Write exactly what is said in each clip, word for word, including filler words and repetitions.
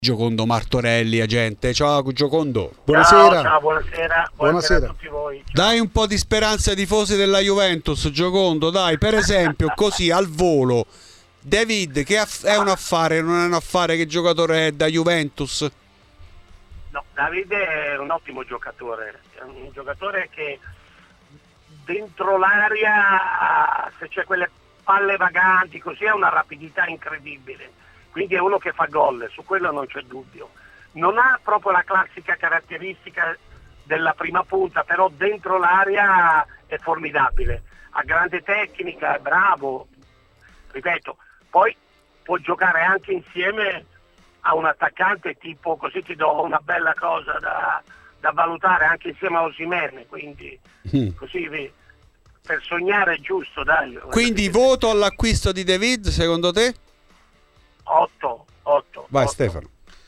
Giocondo Martorelli, agente. Ciao Giocondo. Buonasera. Ciao, ciao, buonasera. Buonasera, buonasera a tutti voi. Dai un po' di speranza ai tifosi della Juventus, Giocondo, dai, per esempio, così al volo. David, che aff- è un affare, non è un affare, che giocatore è da Juventus? No, David è un ottimo giocatore, è un giocatore che dentro l'area, se c'è quelle palle vaganti, così ha una rapidità incredibile. Quindi è uno che fa gol, su quello non c'è dubbio. Non ha proprio la classica caratteristica della prima punta, però dentro l'area è formidabile. Ha grande tecnica, è bravo, ripeto. Poi può giocare anche insieme a un attaccante tipo, così ti do una bella cosa da, da valutare, anche insieme a Osimhen, quindi mm. così per sognare è giusto, dai. Quindi voto all'acquisto di David, secondo te? otto, otto. Vai otto. Stefano.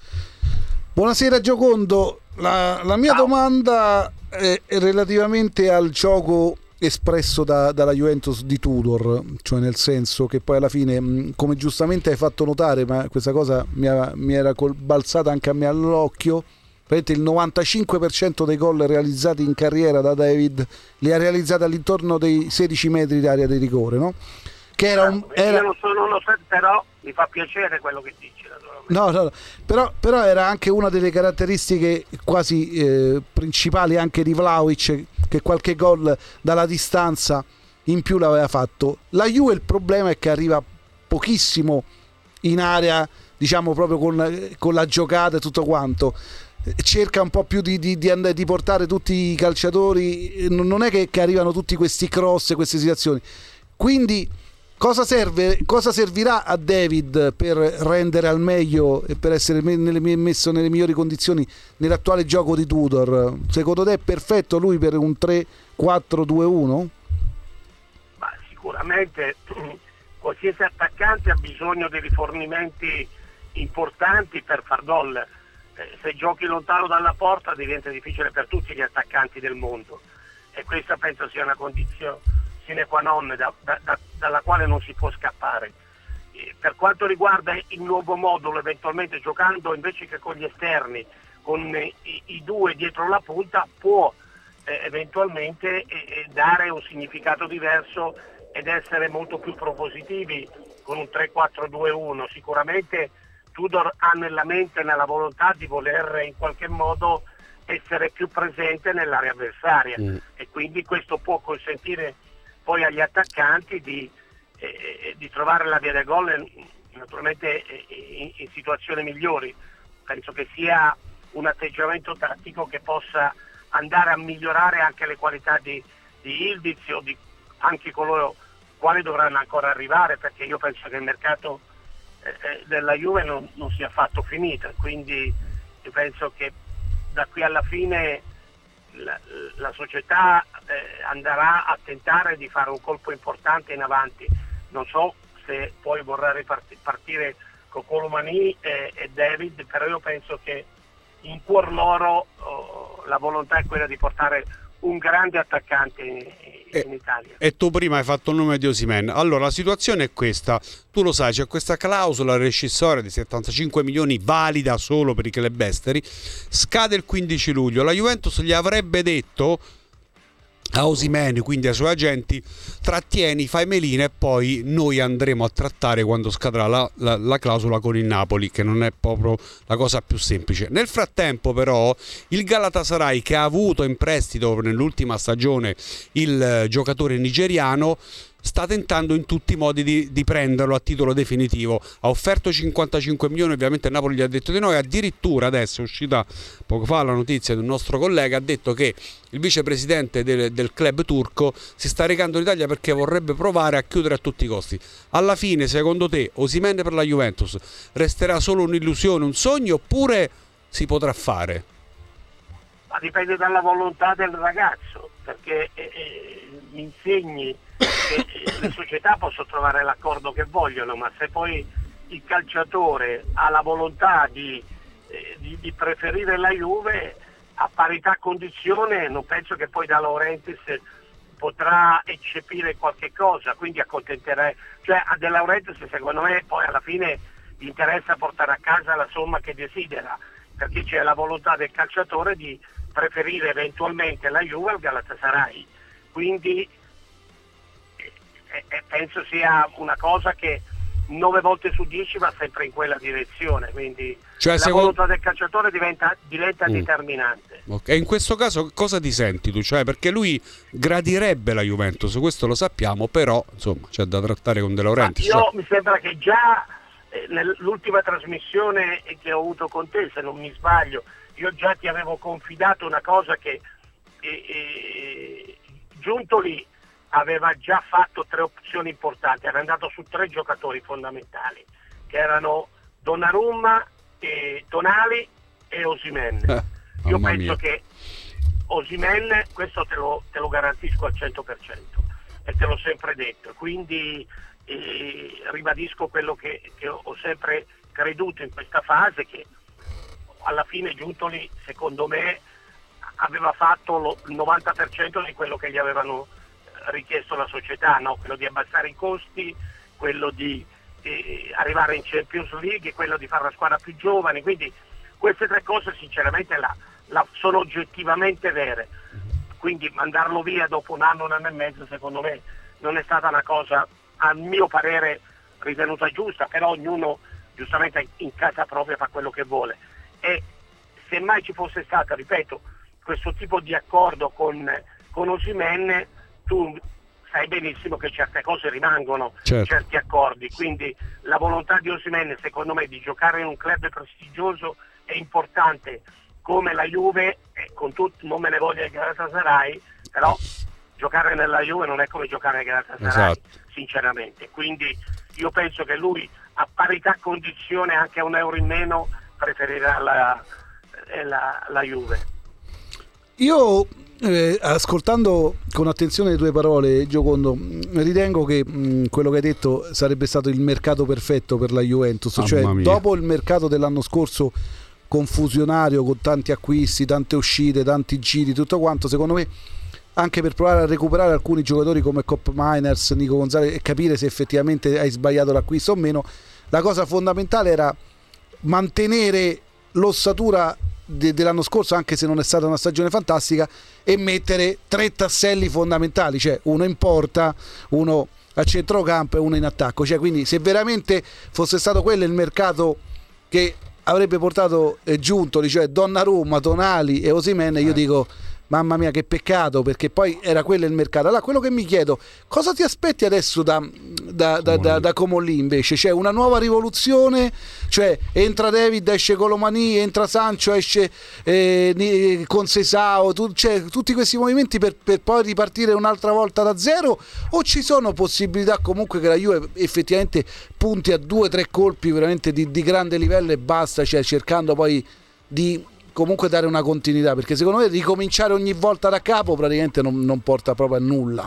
Buonasera Giocondo, la, la mia Ciao. domanda è, è relativamente al gioco espresso da, dalla Juventus di Tudor, cioè nel senso che poi alla fine, come giustamente hai fatto notare, ma questa cosa mi, ha, mi era col, balzata anche a me all'occhio, il novantacinque per cento dei gol realizzati in carriera da David li ha realizzati all'intorno dei sedici metri di area di rigore, no? Che era un, era... Io non sono uno, però mi fa piacere quello che dici. No, no, no. Però, però era anche una delle caratteristiche quasi eh, principali anche di Vlahovic, che qualche gol dalla distanza in più l'aveva fatto. La Juve, il problema è che arriva pochissimo in area, diciamo proprio con, con la giocata e tutto quanto. Cerca un po' più di, di, di, and- di portare tutti i calciatori, non è che, che arrivano tutti questi cross, queste situazioni. Quindi cosa serve, cosa servirà a David per rendere al meglio e per essere me- nelle, messo nelle migliori condizioni nell'attuale gioco di Tudor? Secondo te è perfetto lui per un tre quattro due uno? Ma sicuramente qualsiasi attaccante ha bisogno di rifornimenti importanti per far gol. Eh, se giochi lontano dalla porta diventa difficile per tutti gli attaccanti del mondo, e questa penso sia una condizione sine qua non da, da, da, dalla quale non si può scappare. Eh, per quanto riguarda il nuovo modulo, eventualmente giocando invece che con gli esterni, con eh, i, i due dietro la punta, può eh, eventualmente eh, dare un significato diverso ed essere molto più propositivi con un tre quattro due uno. Sicuramente Tudor ha nella mente e nella volontà di voler in qualche modo essere più presente nell'area avversaria, mm. e quindi questo può consentire poi agli attaccanti di, eh, di trovare la via del gol naturalmente in, in situazioni migliori. Penso che sia un atteggiamento tattico che possa andare a migliorare anche le qualità di, di Ildiz o di anche coloro quali dovranno ancora arrivare, perché io penso che il mercato eh, della Juve non, non sia affatto finito, quindi io penso che da qui alla fine La, la società eh, andrà a tentare di fare un colpo importante in avanti. Non so se poi vorrà riparti- partire con Colomani e, e David, però io penso che in cuor loro oh, la volontà è quella di portare un grande attaccante in, in e, Italia. E tu prima hai fatto il nome di Osimhen. Allora la situazione è questa, tu lo sai, c'è questa clausola rescissoria di settantacinque milioni valida solo per i club esteri, scade il quindici luglio. La Juventus gli avrebbe detto a Osimhen, quindi ai suoi agenti, trattieni, fai melina e poi noi andremo a trattare quando scadrà la, la, la clausola con il Napoli, che non è proprio la cosa più semplice. Nel frattempo però il Galatasaray, che ha avuto in prestito nell'ultima stagione il giocatore nigeriano, sta tentando in tutti i modi di, di prenderlo a titolo definitivo. Ha offerto cinquantacinque milioni, ovviamente il Napoli gli ha detto di no, e addirittura adesso è uscita poco fa la notizia di un nostro collega, ha detto che il vicepresidente del, del club turco si sta recando in Italia perché vorrebbe provare a chiudere a tutti i costi. Alla fine, secondo te, Osimhen per la Juventus resterà solo un'illusione, un sogno, oppure si potrà fare? Ma dipende dalla volontà del ragazzo, perché eh, gli insegni che le società possono trovare l'accordo che vogliono, ma se poi il calciatore ha la volontà di, eh, di, di preferire la Juve, a parità condizione non penso che poi da Laurentiis potrà eccepire qualche cosa, quindi accontenterei, cioè a De Laurentiis secondo me poi alla fine gli interessa portare a casa la somma che desidera, perché c'è la volontà del calciatore di preferire eventualmente la Juve al Galatasaray. Quindi eh, eh, penso sia una cosa che nove volte su dieci va sempre in quella direzione, quindi cioè, la secondo... volontà del calciatore diventa, diventa mm. determinante. Okay. E in questo caso cosa ti senti tu? Cioè, perché lui gradirebbe la Juventus, questo lo sappiamo, però insomma c'è da trattare con De Laurentiis. Io mi sembra che già eh, nell'ultima trasmissione che ho avuto con te, se non mi sbaglio, io già ti avevo confidato una cosa che eh, eh, Giuntoli aveva già fatto tre opzioni importanti, era andato su tre giocatori fondamentali, che erano Donnarumma, eh, Tonali e Osimhen. Eh, Io penso mia. che Osimhen, questo te lo, te lo garantisco al cento per cento e te l'ho sempre detto, quindi eh, ribadisco quello che, che ho sempre creduto in questa fase, che alla fine Giuntoli secondo me aveva fatto lo, il novanta per cento di quello che gli avevano richiesto la società, no? Quello di abbassare i costi, quello di eh, arrivare in Champions League, quello di fare la squadra più giovane, quindi queste tre cose sinceramente la, la, sono oggettivamente vere, quindi mandarlo via dopo un anno, un anno e mezzo secondo me non è stata una cosa a mio parere ritenuta giusta, però ognuno giustamente in casa propria fa quello che vuole, e se mai ci fosse stato, ripeto, questo tipo di accordo con, con Osimhen, tu sai benissimo che certe cose rimangono, certo. certi accordi, quindi la volontà di Osimhen secondo me di giocare in un club prestigioso è importante come la Juve, e con tutto non me ne voglia il Galatasaray, però giocare nella Juve non è come giocare al Galatasaray, esatto. sinceramente, quindi io penso che lui a parità condizione, anche a un euro in meno, preferirà la, la, la Juve. Io eh, ascoltando con attenzione le tue parole, Giocondo, ritengo che mh, quello che hai detto sarebbe stato il mercato perfetto per la Juventus, oh, cioè dopo il mercato dell'anno scorso confusionario con tanti acquisti, tante uscite, tanti giri, tutto quanto, secondo me anche per provare a recuperare alcuni giocatori come Cop Miners, Nico Gonzalez, e capire se effettivamente hai sbagliato l'acquisto o meno, la cosa fondamentale era mantenere l'ossatura de- dell'anno scorso, anche se non è stata una stagione fantastica, e mettere tre tasselli fondamentali, cioè uno in porta, uno a centrocampo e uno in attacco, cioè quindi se veramente fosse stato quello il mercato che avrebbe portato eh, Giuntoli, cioè Donnarumma, Tonali e Osimhen, io eh. dico mamma mia che peccato, perché poi era quello il mercato. Allora quello che mi chiedo, cosa ti aspetti adesso da, da, da, da, da Comolli invece? C'è una nuova rivoluzione, cioè entra David, esce Colomani, entra Sancho, esce eh, con Sesao, tu, cioè, tutti questi movimenti per, per poi ripartire un'altra volta da zero, o ci sono possibilità comunque che la Juve effettivamente punti a due o tre colpi veramente di, di grande livello e basta, cioè cercando poi di comunque dare una continuità, perché secondo me ricominciare ogni volta da capo praticamente non, non porta proprio a nulla.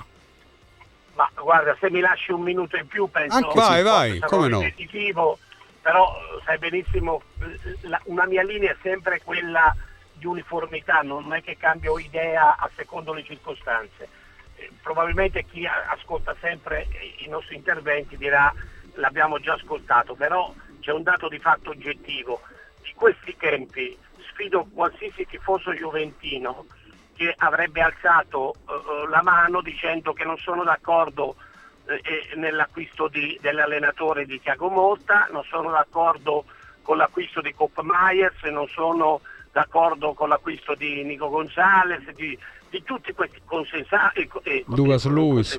Ma guarda, se mi lasci un minuto in più penso anche vai, vai, come no, ripetitivo, però sai benissimo la, una mia linea è sempre quella di uniformità, non è che cambio idea a secondo le circostanze. Eh, probabilmente chi ascolta sempre i nostri interventi dirà l'abbiamo già ascoltato, però c'è un dato di fatto oggettivo. Di questi tempi sfido qualsiasi tifoso juventino che avrebbe alzato uh, la mano dicendo che non sono d'accordo eh, nell'acquisto di, dell'allenatore di Thiago Motta, non sono d'accordo con l'acquisto di Cop Myers, non sono d'accordo con l'acquisto di Nico Gonzalez, di, di tutti questi consensati, eh, Lucas Luis,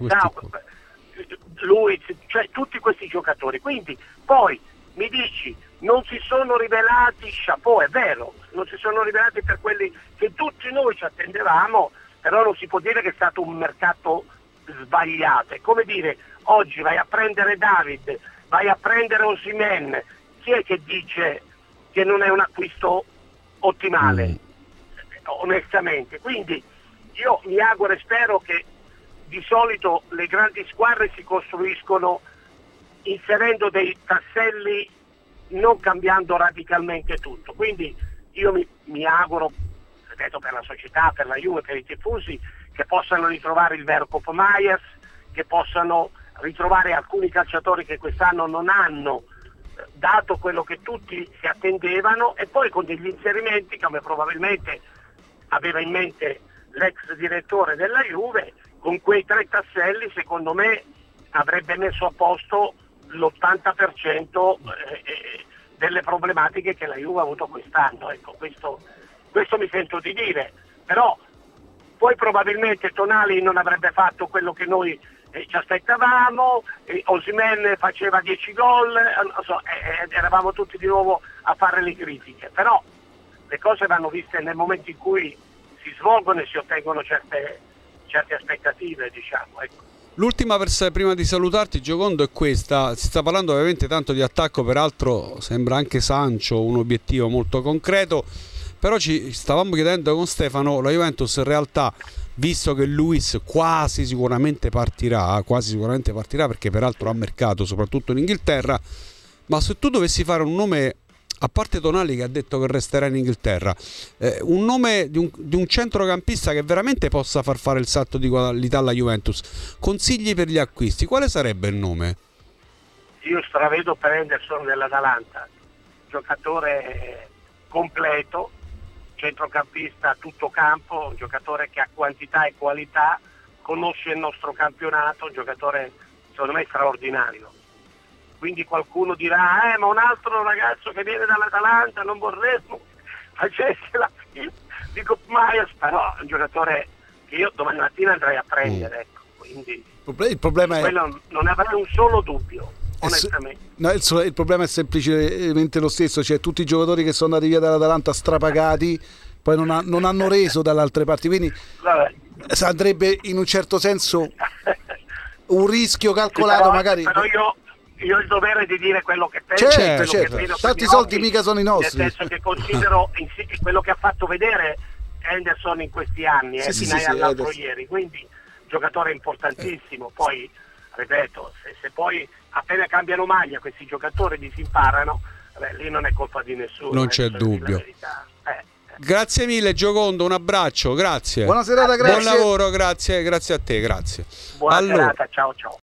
Luis, cioè tutti questi giocatori. Quindi poi mi dici non si sono rivelati, chapeau, è vero, non si sono rivelati per quelli che tutti noi ci attendevamo, però non si può dire che è stato un mercato sbagliato. È come dire, oggi vai a prendere David, vai a prendere Osimhen, chi è che dice che non è un acquisto ottimale? Mm. Onestamente, quindi io mi auguro e spero che di solito le grandi squadre si costruiscono inserendo dei tasselli, non cambiando radicalmente tutto. Quindi io mi, mi auguro, ripeto, per la società, per la Juve, per i tifosi, che possano ritrovare il vero Cop Myers, che possano ritrovare alcuni calciatori che quest'anno non hanno dato quello che tutti si attendevano, e poi con degli inserimenti come probabilmente aveva in mente l'ex direttore della Juve, con quei tre tasselli secondo me avrebbe messo a posto l'ottanta per cento eh, delle problematiche che la Juve ha avuto quest'anno. Ecco, questo, questo mi sento di dire, però poi probabilmente Tonali non avrebbe fatto quello che noi eh, ci aspettavamo, eh, Osimhen faceva dieci gol, eh, non so, eh, eravamo tutti di nuovo a fare le critiche, però le cose vanno viste nel momento in cui si svolgono e si ottengono certe, certe aspettative, diciamo. Ecco. L'ultima vers- prima di salutarti, Giocondo, è questa. Si sta parlando ovviamente tanto di attacco, peraltro sembra anche Sancho un obiettivo molto concreto, però ci stavamo chiedendo con Stefano, la Juventus in realtà, visto che Luis quasi sicuramente partirà, quasi sicuramente partirà perché peraltro ha mercato soprattutto in Inghilterra, ma se tu dovessi fare un nome, a parte Tonali che ha detto che resterà in Inghilterra, eh, un nome di un, di un centrocampista che veramente possa far fare il salto di qualità alla Juventus, consigli per gli acquisti, quale sarebbe il nome? Io stravedo per Henderson dell'Atalanta, giocatore completo, centrocampista a tutto campo, un giocatore che ha quantità e qualità, conosce il nostro campionato, un giocatore secondo me straordinario. Quindi qualcuno dirà, eh ma un altro ragazzo che viene dall'Atalanta non vorremmo facesse la fine. Dico, Myers, però è un giocatore che io domani mattina andrei a prendere, ecco. Quindi il problema è... quello non avrei un solo dubbio, onestamente. No, il, il problema è semplicemente lo stesso, cioè tutti i giocatori che sono andati via dall'Atalanta strapagati, poi non, ha, non hanno reso dalle altre parti, quindi Vabbè. andrebbe in un certo senso un rischio calcolato, sì, però, magari... Però io... Io ho il dovere di dire quello che penso, certo, quello certo. che vedo Tanti con soldi occhi, mica sono i nostri, nel senso che considero quello che ha fatto vedere Henderson in questi anni, sì, eh, sì, fino sì, all'altro sì, ieri, quindi giocatore importantissimo. Poi ripeto, se, se poi appena cambiano maglia questi giocatori disimparano, beh, lì non è colpa di nessuno, Non eh, c'è dubbio. eh, eh. Grazie mille Giocondo, un abbraccio, grazie. Buona serata, grazie. Buon lavoro, grazie, grazie a te, grazie. Buona allora, serata, ciao ciao.